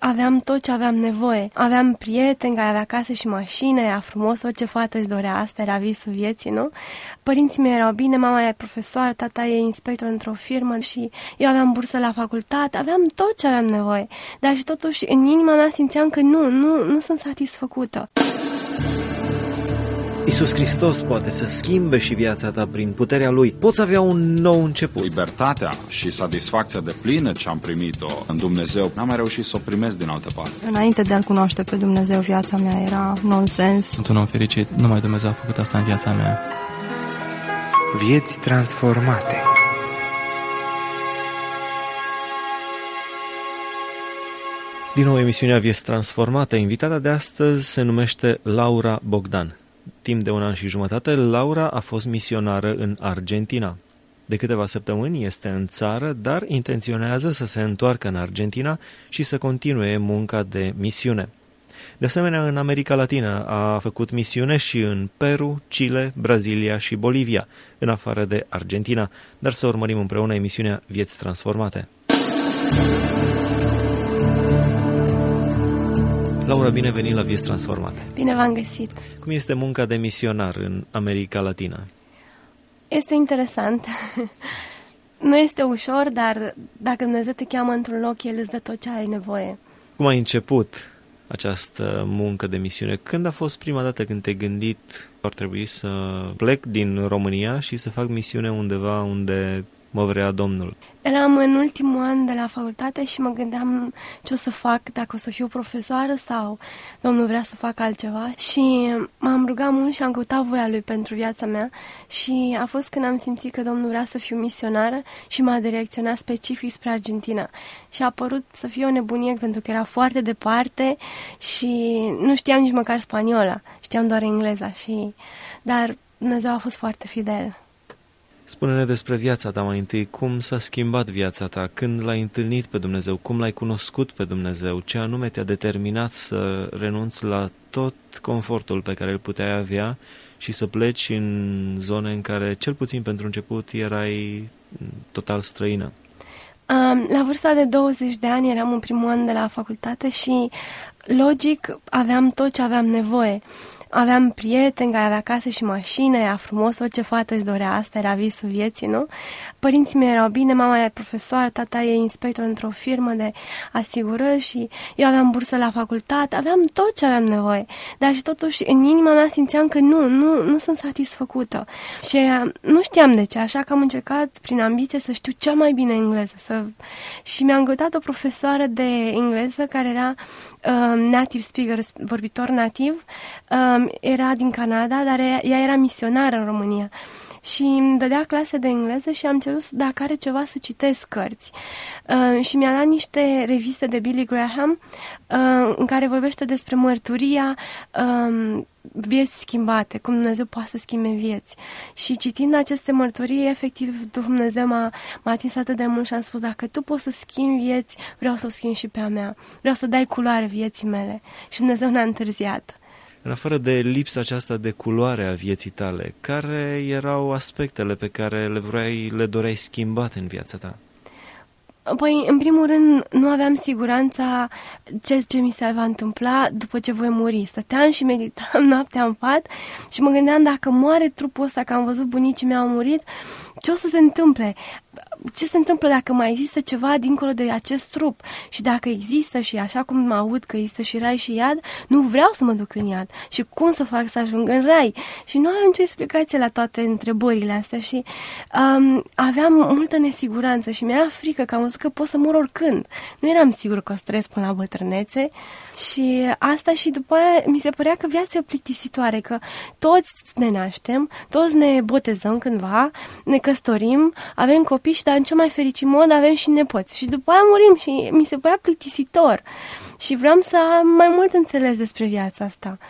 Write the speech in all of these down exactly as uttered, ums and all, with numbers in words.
aveam tot ce aveam nevoie. Aveam prieteni care avea case și mașină, era frumos, orice fată își dorea asta, era visul vieții, nu? Părinții mei erau bine, mama e profesor, tata e inspector într-o firmă și eu aveam bursă la facultate, aveam tot ce aveam nevoie. Dar și totuși în inima mea simțeam că nu, nu, nu sunt satisfăcută. Iisus Hristos poate să schimbe și viața ta prin puterea Lui. Poți avea un nou început. Libertatea și satisfacția de plină ce am primit-o în Dumnezeu, n-am mai reușit să o primesc din altă parte. Înainte de a-L cunoaște pe Dumnezeu, viața mea era nonsens. Sunt un om fericit. Numai Dumnezeu a făcut asta în viața mea. Vieți transformate. Din nou emisiunea Vieți Transformate. Invitata de astăzi se numește Laura Bogdan. Timp de un an și jumătate, Laura a fost misionară în Argentina. De câteva săptămâni este în țară, dar intenționează să se întoarcă în Argentina și să continue munca de misiune. De asemenea, în America Latină a făcut misiune și în Peru, Chile, Brazilia și Bolivia, în afară de Argentina, dar să urmărim împreună emisiunea Vieți Transformate. Laura, bine venit la Vieți Transformate. Bine v-am găsit. Cum este munca de misionar în America Latină? Este interesant. Nu este ușor, dar dacă Dumnezeu te cheamă într-un loc, El îți dă tot ce ai nevoie. Cum ai început această muncă de misiune? Când a fost prima dată când te-ai gândit ar trebui să plec din România și să fac misiune undeva unde mă vrea Domnul? Eram în ultimul an de la facultate și mă gândeam ce o să fac, dacă o să fiu profesoară sau Domnul vrea să fac altceva. Și m-am rugat mult și am căutat voia Lui pentru viața mea și a fost când am simțit că Domnul vrea să fiu misionară și m-a direcționat specific spre Argentina. Și a părut să fie o nebunie pentru că era foarte departe și nu știam nici măcar spaniola, știam doar engleza, și... dar Dumnezeu a fost foarte fidel. Spune-ne despre viața ta mai întâi, cum s-a schimbat viața ta, când l-ai întâlnit pe Dumnezeu, cum l-ai cunoscut pe Dumnezeu, ce anume te-a determinat să renunți la tot confortul pe care îl puteai avea și să pleci în zone în care, cel puțin pentru început, erai total străină. La vârsta de douăzeci de ani eram în primul an de la facultate și, logic, aveam tot ce aveam nevoie. Aveam prieteni care avea case și mașină, era frumos, orice fată își dorea asta, era visul vieții, nu? Părinții mei erau bine, mama e profesor, tata e inspector într-o firmă de asigurări și eu aveam bursă la facultate, aveam tot ce aveam nevoie. Dar și totuși în inima mea simțeam că nu, nu, nu sunt satisfăcută. Și nu știam de ce, așa că am încercat prin ambiție să știu cea mai bine engleză. Să... Și mi-am gătat o profesoară de engleză care era uh, native speaker, vorbitor nativ, uh, era din Canada, dar ea era misionară în România și îmi dădea clase de engleză și am cerut dacă are ceva să citesc cărți. Uh, și mi-a dat niște reviste de Billy Graham uh, în care vorbește despre mărturia, uh, vieți schimbate, cum Dumnezeu poate să schimbe vieți. Și citind aceste mărturii, efectiv, Dumnezeu m-a, m-a atins atât de mult și am spus, dacă tu poți să schimbi vieți, vreau să o schimbi și pe a mea. Vreau să dai culoare vieții mele. Și Dumnezeu n-a întârziat. În afară de lipsa aceasta de culoare a vieții tale, care erau aspectele pe care le vrei, le doreai schimbat în viața ta? Păi, în primul rând, nu aveam siguranța ce, ce mi se va întâmpla după ce voi muri. Stăteam și meditam noaptea în pat și mă gândeam, dacă moare trupul ăsta, că am văzut bunicii mei au murit, ce o să se întâmple? Ce se întâmplă dacă mai există ceva dincolo de acest trup? Și dacă există, și așa cum mă aud că există și rai și iad, nu vreau să mă duc în iad. Și cum să fac să ajung în rai? Și nu am nicio explicație la toate întrebările astea și um, aveam multă nesiguranță și mi-era frică că am văzut că pot să mor oricând. Nu eram sigur că o să trăiesc până la bătrânețe și asta, și după aia mi se părea că viața e plictisitoare, că toți ne naștem, toți ne botezăm cândva, ne căsătorim, avem copii și, dar în cel mai fericit mod, avem și nepoți. Și după aia murim și mi se părea plictisitor. Și vreau să am mai mult înțeles despre viața asta.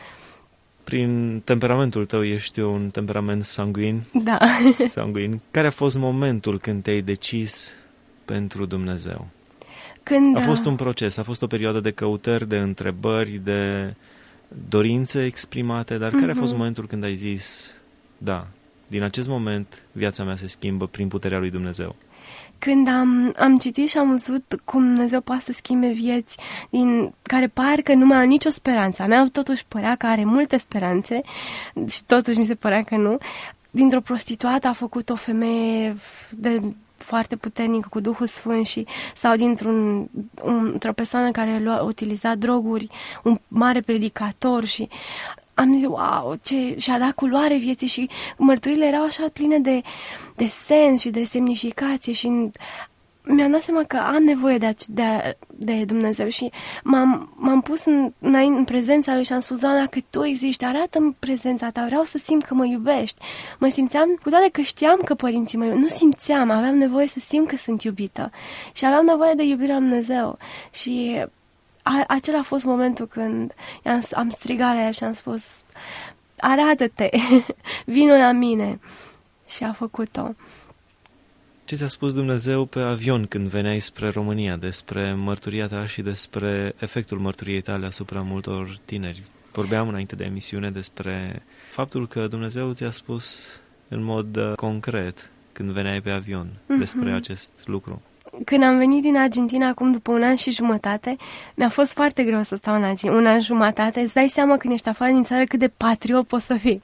Prin temperamentul tău ești un temperament sanguin. Da. Sanguin. Care a fost momentul când te-ai decis pentru Dumnezeu? Când, a fost un proces, a fost o perioadă de căutări, de întrebări, de dorințe exprimate, dar uh-huh. care a fost momentul când ai zis, da, din acest moment viața mea se schimbă prin puterea lui Dumnezeu? când am, am citit și am văzut cum Dumnezeu poate să schimbe vieți din care parcă nu mai au nicio speranță. A mea totuși părea că are multe speranțe și totuși mi se părea că nu. Dintr-o prostituată a făcut o femeie de foarte puternică cu Duhul Sfânt și sau dintr-un un, într-o persoană care lua, utiliza droguri, un mare predicator și am zis, wow, ce... și a dat culoare vieții și mărturile erau așa pline de, de sens și de semnificație și mi-am dat seama că am nevoie de, de, de Dumnezeu și m-am, m-am pus în, în prezența Lui și am spus, Doamne, dacă Tu existi, arată-mi prezența Ta, vreau să simt că mă iubești. Mă simțeam, cu toate că știam că părinții mei, nu simțeam, aveam nevoie să simt că sunt iubită și aveam nevoie de iubirea Lui Dumnezeu și a, acela a fost momentul când am, am strigat la ea și am spus, arată-te, vino la mine și a făcut-o. Ce ți-a spus Dumnezeu pe avion când veneai spre România, despre mărturia ta și despre efectul mărturiei tale asupra multor tineri? Vorbeam înainte de emisiune despre faptul că Dumnezeu ți-a spus în mod concret când veneai pe avion mm-hmm. despre acest lucru. Când am venit din Argentina acum după un an și jumătate, mi-a fost foarte greu să stau în Argentina. Un an și jumătate, îți dai seama când ești afară din țară cât de patriot poți să fii.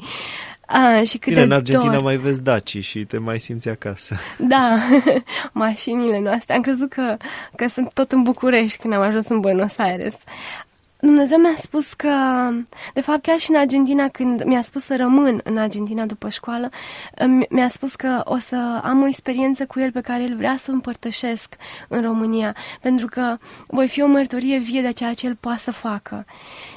A, și cât Bine, de în Argentina dor. mai vezi dacii și te mai simți acasă. Da, mașinile noastre. Am crezut că, că sunt tot în București când am ajuns în Buenos Aires. Dumnezeu mi-a spus că, de fapt chiar și în Argentina, când mi-a spus să rămân în Argentina după școală, mi-a spus că o să am o experiență cu El pe care El vrea să o împărtășesc în România, pentru că voi fi o mărturie vie de ceea ce El poate să facă.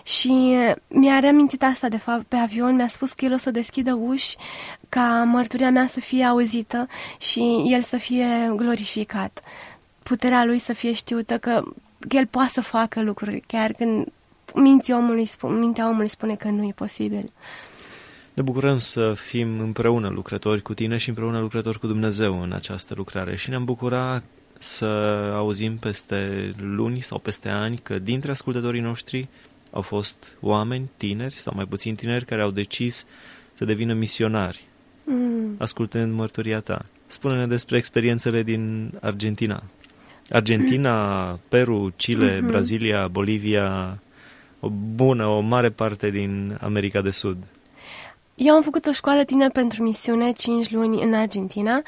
Și mi-a reamintit asta, de fapt, pe avion, mi-a spus că El o să deschidă uși ca mărturia mea să fie auzită și El să fie glorificat. Puterea Lui să fie știută, că El poate să facă lucruri, chiar când mintea omului, spune, mintea omului spune că nu e posibil. Ne bucurăm să fim împreună lucrători cu tine și împreună lucrători cu Dumnezeu în această lucrare și ne-am bucurat să auzim peste luni sau peste ani că dintre ascultătorii noștri au fost oameni tineri sau mai puțin tineri care au decis să devină misionari, mm. ascultând mărturia ta. Spune-ne despre experiențele din Argentina. Argentina, Peru, Chile, mm-hmm. Brazilia, Bolivia, o bună, o mare parte din America de Sud. Eu am făcut o școală tineri pentru misiune, cinci luni în Argentina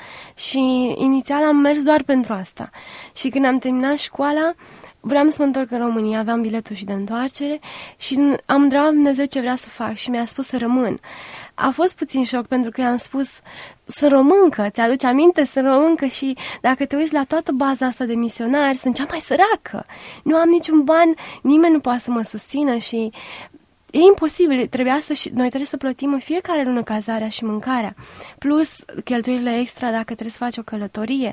și inițial am mers doar pentru asta. Și când am terminat școala, vreau să mă întorc în România, aveam biletul și de întoarcere și am întrebat Dumnezeu ce vrea să fac și mi-a spus să rămân. A fost puțin șoc pentru că i-am spus sunt româncă, ți-aduce aminte, sunt româncă și dacă te uiți la toată baza asta de misionari, sunt cea mai săracă. Nu am niciun ban, nimeni nu poate să mă susțină și e imposibil, trebuia să, noi trebuie să plătim în fiecare lună cazarea și mâncarea, plus cheltuielile extra dacă trebuie să faci o călătorie.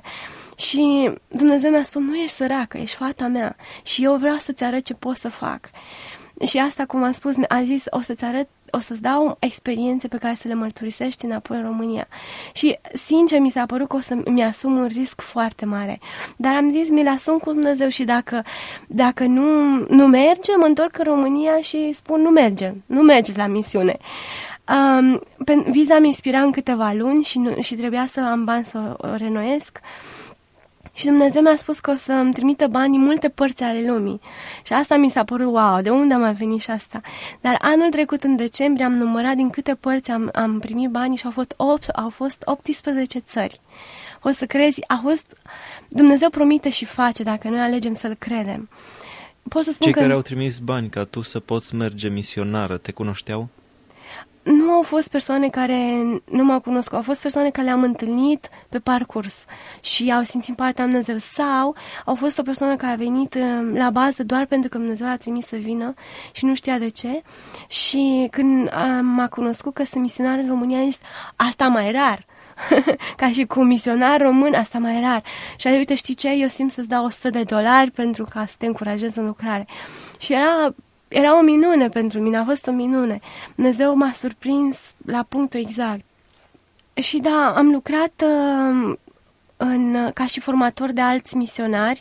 Și Dumnezeu mi-a spus, nu ești săracă, ești fata mea și eu vreau să-ți arăt ce pot să fac. Și asta, cum am spus, a zis, o să-ți arăt, o să-ți dau experiențe pe care să le mărturisești înapoi în România. Și, sincer, mi s-a părut că o să mi-asum un risc foarte mare. Dar am zis, mi-l asum cu Dumnezeu și dacă, dacă nu, nu merge, mă întorc în România și spun, nu merge, nu mergeți la misiune. Um, viza mi expira în câteva luni și, nu, și trebuia să am bani să o renoiesc. Și Dumnezeu mi-a spus că o să îmi trimită bani în multe părți ale lumii. Și asta mi s-a părut, wow, de unde am mai venit și asta? Dar anul trecut, în decembrie, am numărat din câte părți am, am primit bani și au fost, opt, au fost optsprezece țări. O să crezi, a fost, Dumnezeu promite și face dacă noi alegem să-L credem. Pot să spun Cei că care au trimis bani ca tu să poți merge misionară, te cunoșteau? Nu au fost persoane care nu m-au cunoscut, au fost persoane care le-am întâlnit pe parcurs și au simțit partea lui Dumnezeu sau au fost o persoană care a venit la bază doar pentru că Dumnezeu a trimis să vină și nu știa de ce și când m-a cunoscut că sunt misionar în România, a zis, asta mai rar. Ca și cu misionar român, asta mai rar. Și a zis, uite, știi ce, eu simt să-ți dau o sută de dolari pentru ca să te încurajez în lucrare. Și era... Era o minune pentru mine, a fost o minune. Dumnezeu m-a surprins la punctul exact. Și da, am lucrat uh, în, ca și formator de alți misionari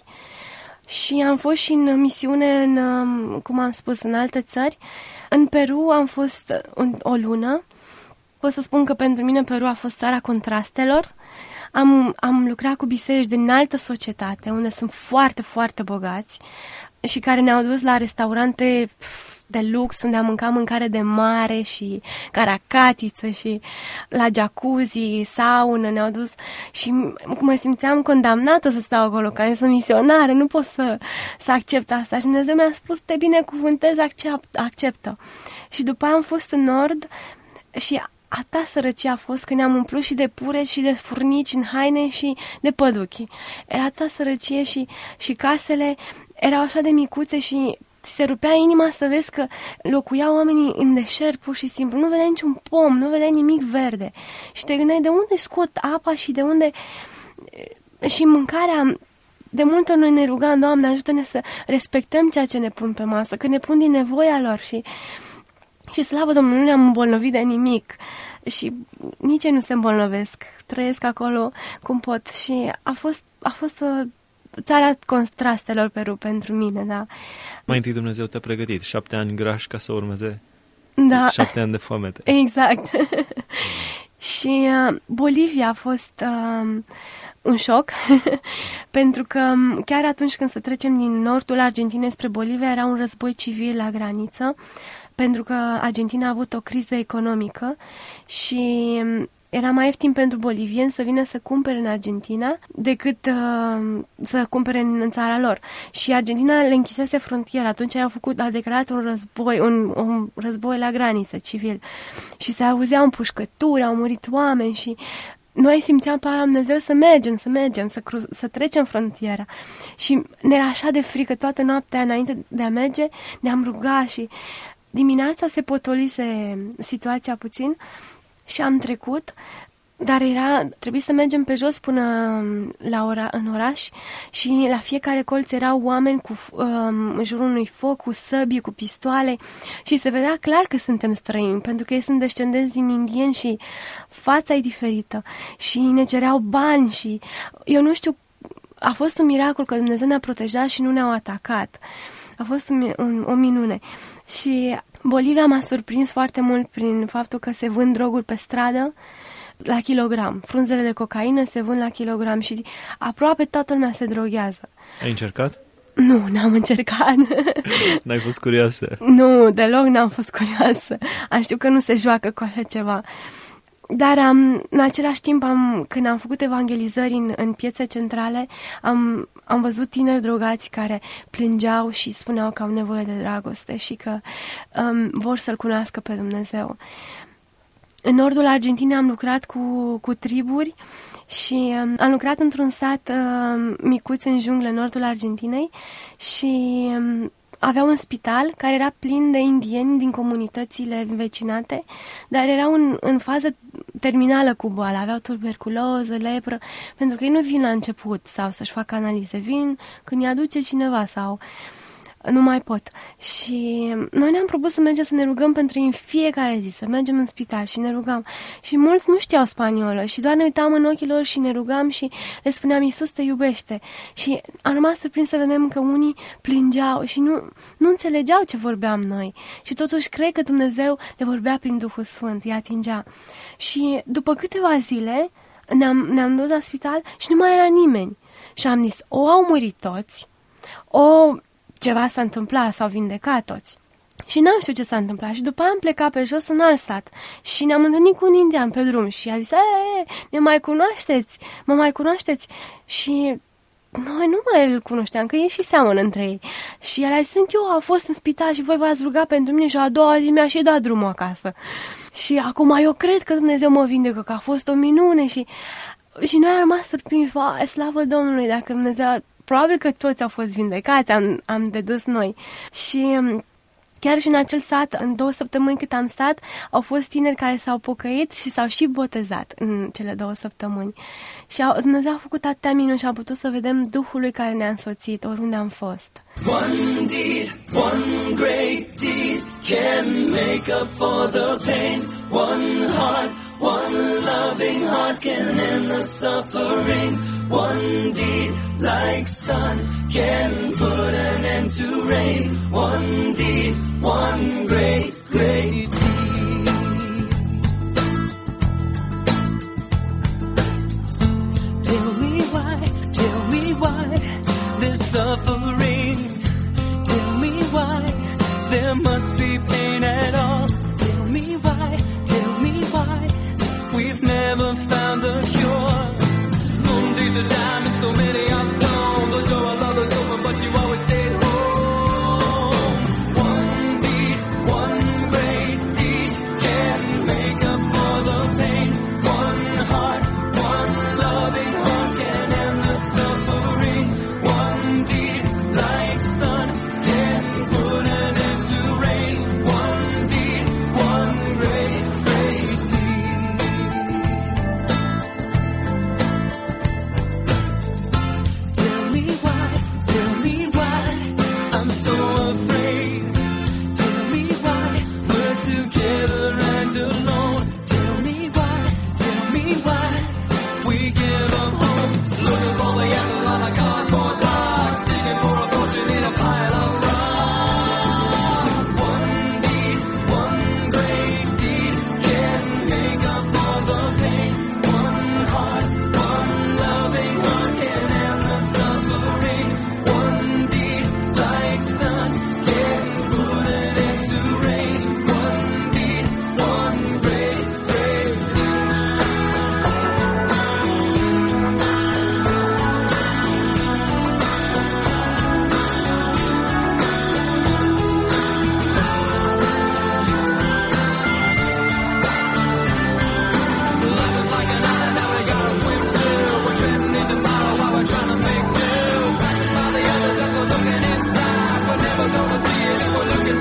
și am fost și în misiune, în, uh, cum am spus, în alte țări. În Peru am fost un, o lună. Pot să spun că pentru mine Peru a fost țara contrastelor. Am, am lucrat cu biserici din altă societate, unde sunt foarte, foarte bogați și care ne-au dus la restaurante de lux, unde am mâncat mâncare de mare și caracatiță și la jacuzzi, saună, ne-au dus și mă simțeam condamnată să stau acolo, ca să misionare, nu pot să, să accept asta. Și Dumnezeu mi-a spus, te binecuvântez, accept, acceptă. Și după aia am fost în nord și atâta sărăcie a fost că ne-am umplut și de pure și de furnici în haine și de păduchi. Era atâta sărăcie și, și casele erau așa de micuțe și ți se rupea inima să vezi că locuiau oamenii în deșert pur și simplu. Nu vedeai niciun pom, nu vedeai nimic verde. Și te gândeai de unde scot apa și de unde... Și mâncarea... De multe ori noi ne rugam, Doamne, ajută-ne să respectăm ceea ce ne pun pe masă, că ne pun din nevoia lor și... Și slavă Domnului, nu ne-am îmbolnăvit de nimic și nici ei nu se îmbolnăvesc, trăiesc acolo cum pot și a fost, a fost o țara contrastelor Peru pentru mine, da. Mai întâi Dumnezeu te-a pregătit, șapte ani grași ca să urmeze da. șapte ani de foamete. Exact. Și uh, Bolivia a fost uh, un șoc, pentru că chiar atunci când să trecem din nordul Argentinei spre Bolivia era un război civil la graniță, pentru că Argentina a avut o criză economică și era mai ieftin pentru bolivieni să vină să cumpere în Argentina decât uh, să cumpere în, în țara lor. Și Argentina le închisese frontiera. Atunci au făcut, a declarat un război, un, un război la graniță civil. Și se auzeau împușcături, au murit oameni și noi simțeam pe Dumnezeu să mergem, să mergem, să, cru- să trecem frontiera. Și ne era așa de frică toată noaptea înainte de a merge, ne-am rugat și dimineața se potolise situația puțin și am trecut, dar era, trebuie să mergem pe jos până la ora, în oraș și la fiecare colț erau oameni cu, um, în jurul unui foc, cu săbii, cu pistoale și se vedea clar că suntem străini, pentru că ei sunt descendenți din indieni și fața e diferită și ne cereau bani și eu nu știu, a fost un miracol că Dumnezeu ne-a protejat și nu ne-au atacat. A fost un, un, o minune. Și Bolivia m-a surprins foarte mult prin faptul că se vând droguri pe stradă la kilogram. Frunzele de cocaină se vând la kilogram și aproape toată lumea se droghează. Ai încercat? Nu, n-am încercat. N-ai fost curioasă? Nu, deloc n-am fost curioasă. Am știut că nu se joacă cu așa ceva. Dar am, în același timp, am, când am făcut evangelizări în, în piețe centrale, am, am văzut tineri drogați care plângeau și spuneau că au nevoie de dragoste și că um, vor să-L cunoască pe Dumnezeu. În nordul Argentinei am lucrat cu, cu triburi și um, am lucrat într-un sat um, micuț în junglă, în nordul Argentinei și... Um, aveau un spital care era plin de indieni din comunitățile învecinate, dar erau în, în fază terminală cu boala. Aveau tuberculoză, lepră, pentru că ei nu vin la început sau să-și facă analize. Vin când îi aduce cineva sau nu mai pot. Și noi ne-am propus să mergem să ne rugăm pentru ei în fiecare zi, să mergem în spital și ne rugam. Și mulți nu știau spaniolă și doar ne uitam în ochii lor și ne rugam și le spuneam, Iisus te iubește. Și am rămas surprins să vedem că unii plângeau și nu, nu înțelegeau ce vorbeam noi. Și totuși cred că Dumnezeu le vorbea prin Duhul Sfânt, îi atingea. Și după câteva zile ne-am, ne-am dus la spital și nu mai era nimeni. Și am zis, o au murit toți, o... ceva s-a întâmplat, s-au vindecat toți. Și n-am știut ce s-a întâmplat. Și după aia am plecat pe jos în alt sat. Și ne-am întâlnit cu un indian pe drum și a zis, e, ne mai cunoașteți? Mă mai cunoașteți? Și noi nu mai îl cunoșteam, că ei și seamănă între ei. Și el a zis, sunt eu, a fost în spital și voi v-ați rugat pentru mine și a doua zi mi-a și dat drumul acasă. Și acum eu cred că Dumnezeu mă vindecă, că a fost o minune și, și noi am rămas surprinși, vai, slavă Domnului, dacă Dumnezeu... Probabil că toți au fost vindecați, am, am dedus noi. Și chiar și în acel sat, în două săptămâni cât am stat, au fost tineri care s-au pocăit și s-au și botezat în cele două săptămâni. Și au, Dumnezeu a făcut atâtea minuni și am putut să vedem Duhul lui care ne-a însoțit oriunde am fost. One deed, one great deed can make up for the pain. One heart, one loving heart can end the suffering. One deed like sun can put an end to rain. One deed, one great, great deed. there must be pain at all. Tell me why, tell me why we've never found the cure. Some days are diamonds, so many are stone. The door of love is open, but you always stayed home. One deed, one great deed can make up for the pain. One heart, one loving heart can end the suffering. One deed like sun can put an end to rain. One deed, one great, great deed. Tell me why, tell me why I'm so afraid. Tell me why we're together and alone. Tell me why, tell me why we give up hope. Looking for the answer on a cardboard box, seeking for a fortune in a pile of rocks. One deed, one great deed can make up for the pain. One heart, one loving heart can end the suffering. One deed like sun can put an end to rain. One deed, one great, great deed. Life is like an island that we gotta swim to. We're treading in the bottle while we're trying to make do. Passing by the others as we're looking inside. We're never gonna see it if we're looking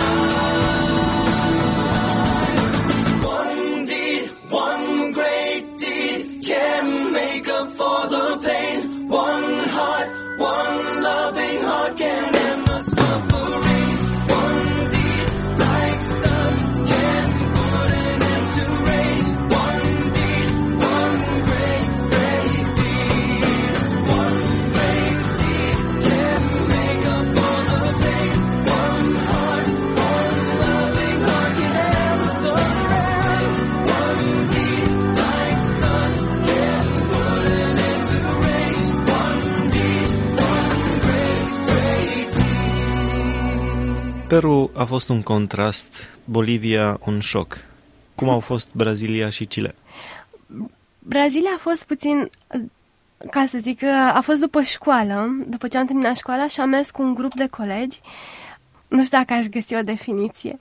behind. One deed, one great deed can make up for the pain. One heart, one loving heart can end the suffering. One deed like sun can put an end to rain. One deed, one great, great deed. One great deed can make up for the pain. One heart, one loving heart can end the suffering. One deed like sun can put an end to rain. One deed, one great, great deed. Peru a fost un contrast, Bolivia un șoc. Cum au fost Brazilia și Chile? Brazilia a fost puțin, ca să zic, a fost după școală, după ce am terminat școala și am mers cu un grup de colegi. Nu știu dacă aș găsi o definiție.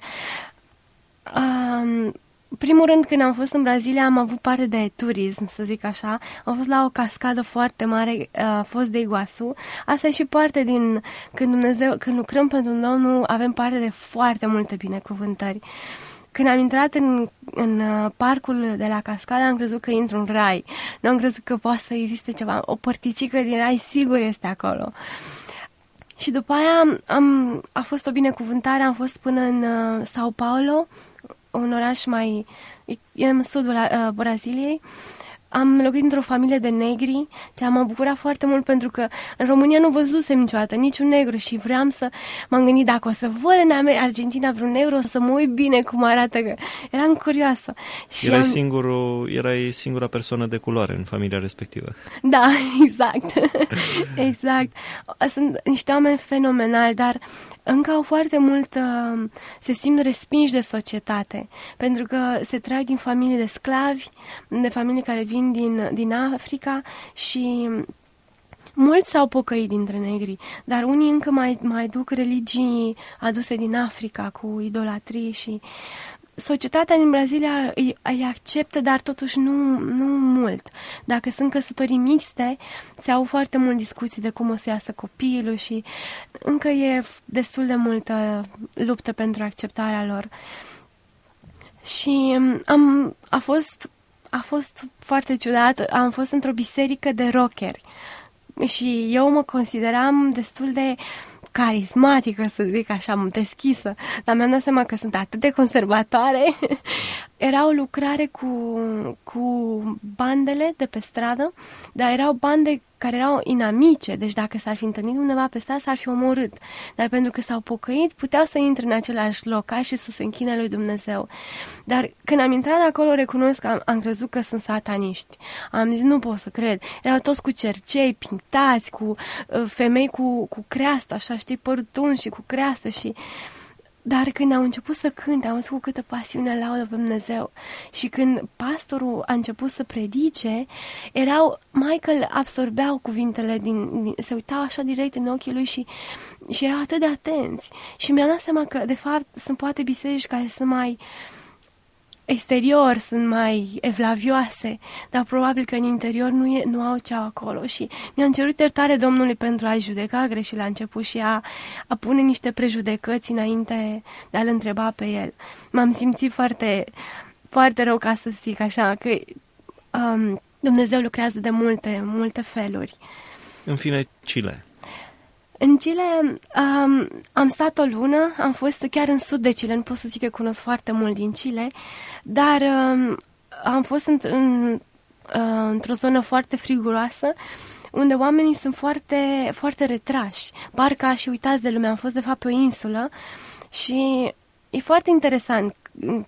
Um, primul rând, când am fost în Brazilia, am avut parte de turism, să zic așa. Am fost la o cascadă foarte mare, a fost de Iguazu. Asta e și parte din, când Dumnezeu, când lucrăm pentru Domnul, avem parte de foarte multe binecuvântări. Când am intrat în, în uh, parcul de la cascadă, am crezut că intru în rai. Nu am crezut că poate să existe ceva. O părticică din rai sigur este acolo. Și după aia am, a fost o binecuvântare, am fost până în uh, Sao Paulo, un oraș mai... e în sudul uh, Braziliei. Am locuit într-o familie de negri, ce m-a bucurat foarte mult pentru că în România nu văzusem niciodată niciun negru și vreau să m-am gândit dacă o să văd în Argentina vreun negru, o să mă uit bine cum arată, că eram curioasă. Și erai, am... singurul, erai singura persoană de culoare în familia respectivă. Da, exact. Exact. Sunt niște oameni fenomenali, dar încă au foarte mult, uh, se simt respinși de societate, pentru că se trag din familii de sclavi, de familii care vin din, din Africa și mulți s-au pocăit dintre negri, dar unii încă mai, mai duc religii aduse din Africa cu idolatrii și societatea din Brazilia îi, îi acceptă, dar totuși nu, nu mult. Dacă sunt căsătorii mixte, se au foarte mult discuții de cum o să iasă copilul și încă e destul de multă luptă pentru acceptarea lor. Și am, a fost, a fost foarte ciudat, am fost într-o biserică de rockeri și eu mă consideram destul de carismatică, să zic așa, deschisă, dar mi-am dat seama că sunt atât de conservatoare. Era o lucrare cu, cu bandele de pe stradă, dar erau bande care erau inamice, deci dacă s-ar fi întâlnit undeva pe stradă, s-ar fi omorât. Dar pentru că s-au pocăit, puteau să intre în același locaș și să se închine lui Dumnezeu. Dar când am intrat acolo, recunosc că am, am crezut că sunt sataniști. Am zis, nu pot să cred. Erau toți cu cercei, pintați, cu uh, femei cu, cu creastă, așa, știi, părul tuns și cu creastă și... Dar când au început să cânte, am văzut cu câtă pasiune laudă pe Dumnezeu. Și când pastorul a început să predice, erau, Michael absorbeau cuvintele, din, din, se uitau așa direct în ochii lui și, și erau atât de atenți. Și mi-am dat seama că, de fapt, sunt poate biserici care sunt mai exterior, sunt mai evlavioase, dar probabil că în interior nu, e, nu au ce au acolo. Și mi-am cerut iertare Domnului pentru a-i judeca greșit la început și a, a pune niște prejudecăți înainte de a-l întreba pe el. M-am simțit foarte, foarte rău, ca să zic așa, că um, Dumnezeu lucrează de multe, multe feluri. În fine, Chile. În Chile um, am stat o lună, am fost chiar în sud de Chile, nu pot să zic că cunosc foarte mult din Chile, dar um, am fost în, în, uh, într-o zonă foarte friguroasă, unde oamenii sunt foarte, foarte retrași, parcă și uitați de lume. Am fost de fapt pe o insulă și e foarte interesant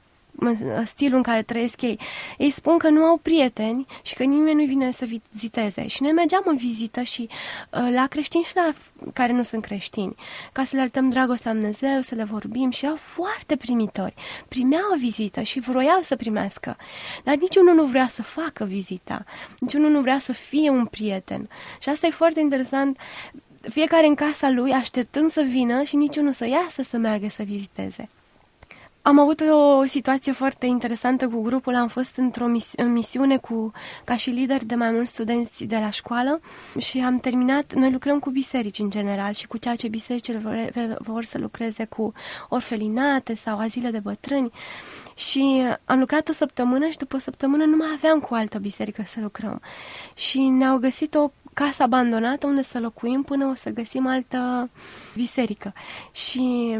stilul în care trăiesc ei. Ei spun că nu au prieteni și că nimeni nu vine să viziteze. Și noi mergeam în vizită și uh, la creștini și la care nu sunt creștini, ca să le arătăm dragostea lui Dumnezeu, să le vorbim, și erau foarte primitori. Primeau o vizită și vroiau să primească. Dar niciunul nu vrea să facă vizita. Niciunul nu vrea să fie un prieten. Și asta e foarte interesant. Fiecare în casa lui, așteptând să vină și niciunul să iasă să meargă să viziteze. Am avut o situație foarte interesantă cu grupul, am fost într-o mis- în misiune cu, ca și lider de mai mulți studenți de la școală și am terminat, noi lucrăm cu biserici în general și cu ceea ce bisericile vor, vor să lucreze cu orfelinate sau azile de bătrâni și am lucrat o săptămână și după o săptămână nu mai aveam cu altă biserică să lucrăm și ne-au găsit o casă abandonată unde să locuim până o să găsim altă biserică și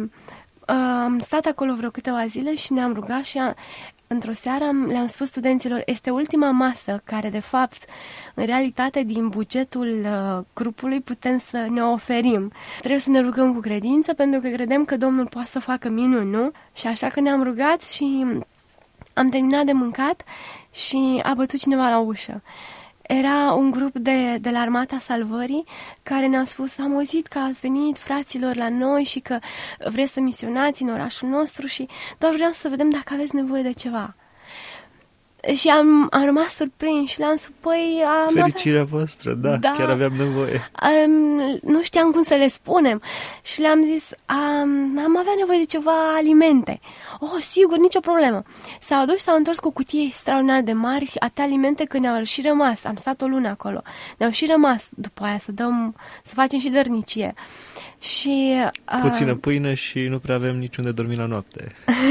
am stat acolo vreo câteva zile și ne-am rugat și a, într-o seară am, le-am spus studenților, este ultima masă care de fapt în realitate din bugetul uh, grupului putem să ne oferim. Trebuie să ne rugăm cu credință pentru că credem că Domnul poate să facă minuni, nu? Și așa că ne-am rugat și am terminat de mâncat și a bătut cineva la ușă. Era un grup de, de la Armata Salvării care ne-au spus, am auzit că ați venit fraților la noi și că vreți să misionați în orașul nostru și doar vreau să vedem dacă aveți nevoie de ceva. Și am, am rămas surprins și le-am spus, păi... Am Fericirea avea... voastră, da, da, chiar aveam nevoie. Um, nu știam cum să le spunem și le-am zis, um, am avea nevoie de ceva alimente. Oh, sigur, nicio problemă. S-au dus și s-au întors cu cutii extraordinar de mari, atâtea alimente că ne-au și rămas. Am stat o lună acolo. Ne-au și rămas după aia să dăm, să facem și dărnicie. Și, uh... puțină pâine și nu prea avem niciun de dormit la noapte.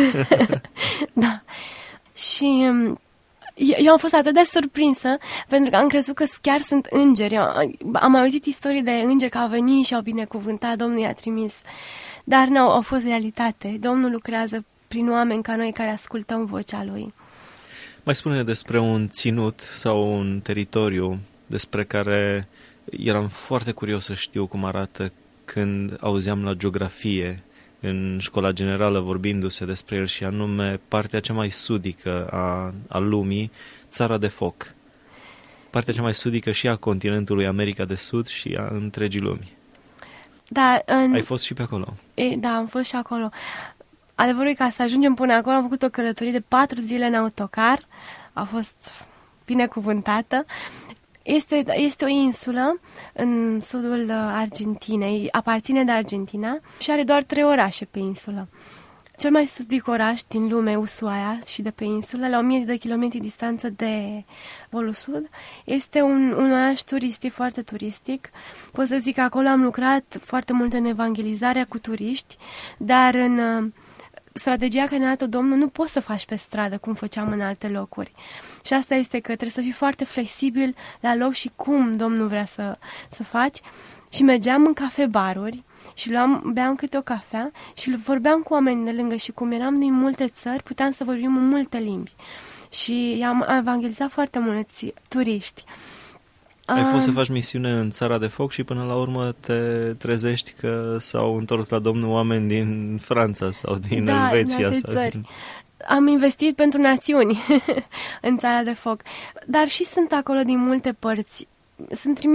Da. Și... Um, Eu am fost atât de surprinsă pentru că am crezut că chiar sunt îngeri. Eu am auzit istorii de îngeri că au venit și au binecuvântat, Domnul i-a trimis. Dar nu, au fost realitate. Domnul lucrează prin oameni ca noi care ascultăm vocea Lui. Mai spune-ne despre un ținut sau un teritoriu despre care eram foarte curios să știu cum arată când auzeam la geografie în școala generală vorbindu-se despre el și anume partea cea mai sudică a, a lumii, Țara de Foc. Partea cea mai sudică și a continentului America de Sud și a întregii lumi. Da, în... Ai fost și pe acolo? E, da, am fost și acolo. Adevărul e că să ajungem până acolo am făcut o călătorie de patru zile în autocar. A fost binecuvântată. Este, este o insulă în sudul Argentinei, aparține de Argentina și are doar trei orașe pe insulă. Cel mai sudic oraș din lume, Ushuaia, și de pe insulă, la o mie de kilometri distanță de Polul Sud, este un, un oraș turistic, foarte turistic. Pot să zic că acolo am lucrat foarte mult în evangelizarea cu turiști, dar în strategia care ne-a dat-o Domnul nu poți să faci pe stradă cum făceam în alte locuri. Și asta este că trebuie să fii foarte flexibil la loc și cum Domnul vrea să, să faci. Și mergeam în cafe-baruri și luam, beam câte o cafea și vorbeam cu oameni de lângă și cum eram din multe țări, puteam să vorbim în multe limbi. Și am evangelizat foarte mulți turiști. Ai fost să faci misiune în Țara de Foc și până la urmă te trezești că s-au întors la Domnul oameni din Franța sau din da, Elveția. Din sau țări. Din... Am investit pentru națiuni în Țara de Foc, dar și sunt acolo din multe părți. Sunt trimiși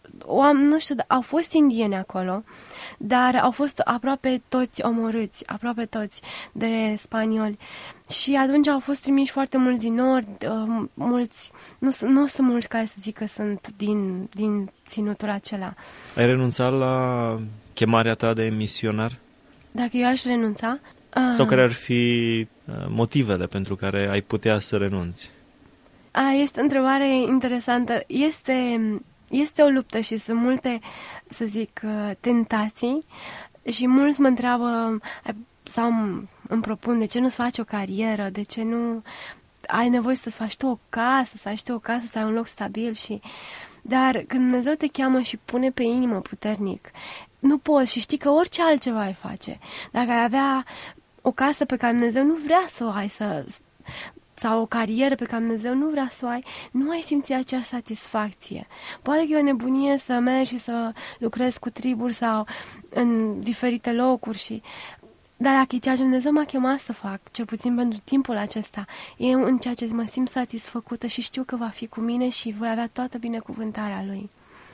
o, nu știu, au fost indieni acolo, dar au fost aproape toți omorâți, aproape toți de spanioli. Și atunci au fost trimiși foarte mulți din nord, uh, mulți, nu, nu sunt mulți care să zic că sunt din, din ținutul acela. Ai renunțat la chemarea ta de misionar? Dacă eu aș renunța... Uh, Sau care ar fi motivele pentru care ai putea să renunți? A, este o întrebare interesantă. Este, este o luptă și sunt multe, să zic, tentații și mulți mă întreabă sau îmi propun de ce nu-ți faci o carieră, de ce nu ai nevoie să-ți faci tu o casă, să ai tu o casă, să ai un loc stabil și... Dar când Dumnezeu te cheamă și pune pe inimă puternic, nu poți și știi că orice altceva ai face. Dacă ai avea o casă pe care Dumnezeu nu vrea să o ai, să, sau o carieră pe care Dumnezeu nu vrea să o ai, nu ai simți acea satisfacție. Poate că e o nebunie să mergi și să lucrezi cu triburi sau în diferite locuri, și... dar dacă e ceea ce Dumnezeu m-a chemat să fac, cel puțin pentru timpul acesta, e în ceea ce mă simt satisfăcută și știu că va fi cu mine și voi avea toată binecuvântarea Lui.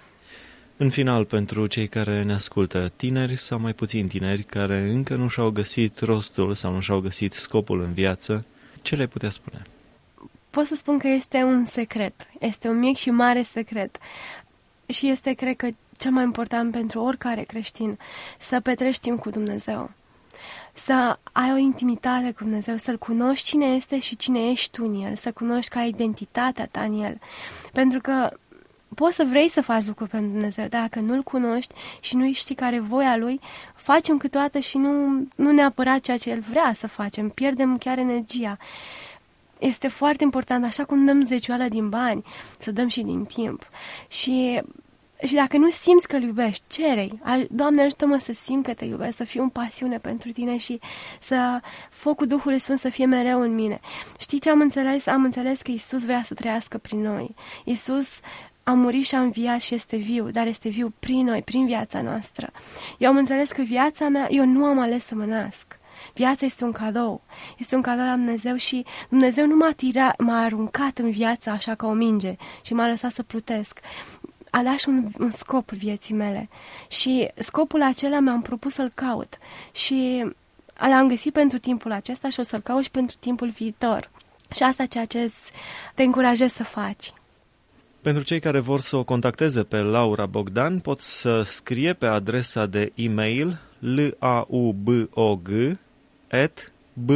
În final, pentru cei care ne ascultă, tineri sau mai puțin tineri, care încă nu și-au găsit rostul sau nu și-au găsit scopul în viață, ce le putea spune? Pot să spun că este un secret. Este un mic și mare secret. Și este, cred că, cel mai important pentru oricare creștin, să petrești timp cu Dumnezeu. Să ai o intimitate cu Dumnezeu, să-L cunoști cine este și cine ești tu în El, să cunoști ca identitatea ta în El. Pentru că poți să vrei să faci lucruri pentru Dumnezeu, dar dacă nu-L cunoști și nu știi care e voia Lui, facem câteodată și nu, nu neapărat ceea ce El vrea să facem, pierdem chiar energia. Este foarte important, așa cum dăm zecioală din bani, să dăm și din timp. Și, și dacă nu simți că Îl iubești, cere-i. Doamne, ajută-mă să simt că Te iubesc, să fiu în pasiune pentru Tine și să focul Duhului Sfânt să fie mereu în mine. Știi ce am înțeles? Am înțeles că Iisus vrea să trăiască prin noi. Iisus a murit și a înviat și este viu, dar este viu prin noi, prin viața noastră. Eu am înțeles că viața mea, eu nu am ales să mă nasc. Viața este un cadou. Este un cadou la Dumnezeu și Dumnezeu nu m-a, tira, m-a aruncat în viață așa ca o minge și m-a lăsat să plutesc. A dat și un, un scop vieții mele. Și scopul acela mi-am propus să-l caut. Și l-am găsit pentru timpul acesta și o să-l caut și pentru timpul viitor. Și asta ceea ce te încurajez să faci. Pentru cei care vor să o contacteze pe Laura Bogdan, pot să scrie pe adresa de e-mail laubog at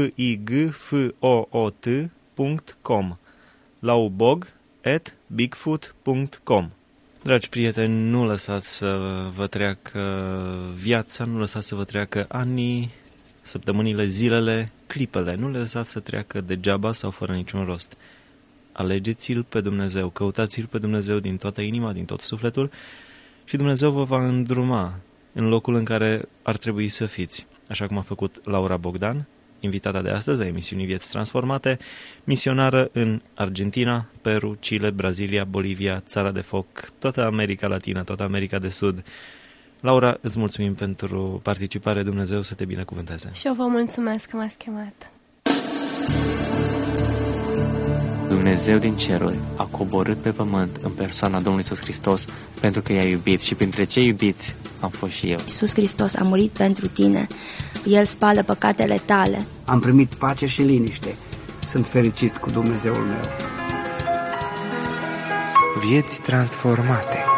bigfot punct com laubog at bigfoot punct com. Dragi prieteni, nu lăsați să vă treacă viața, nu lăsați să vă treacă anii, săptămânile, zilele, clipele, nu le lăsați să treacă degeaba sau fără niciun rost. Alegeți-L pe Dumnezeu, căutați-L pe Dumnezeu din toată inima, din tot sufletul și Dumnezeu vă va îndruma în locul în care ar trebui să fiți, așa cum a făcut Laura Bogdan, invitata de astăzi a emisiunii Vieți Transformate, misionară în Argentina, Peru, Chile, Brazilia, Bolivia, Țara de Foc, toată America Latină, toată America de Sud. Laura, îți mulțumim pentru participare, Dumnezeu să te binecuvânteze. Și eu vă mulțumesc că m-ați chemat. Dumnezeu din ceruri a coborât pe pământ în persoana Domnului Iisus Hristos pentru că i-a iubit și printre cei iubiți am fost și eu. Iisus Hristos a murit pentru tine, El spală păcatele tale. Am primit pace și liniște, sunt fericit cu Dumnezeul meu. Vieți transformate.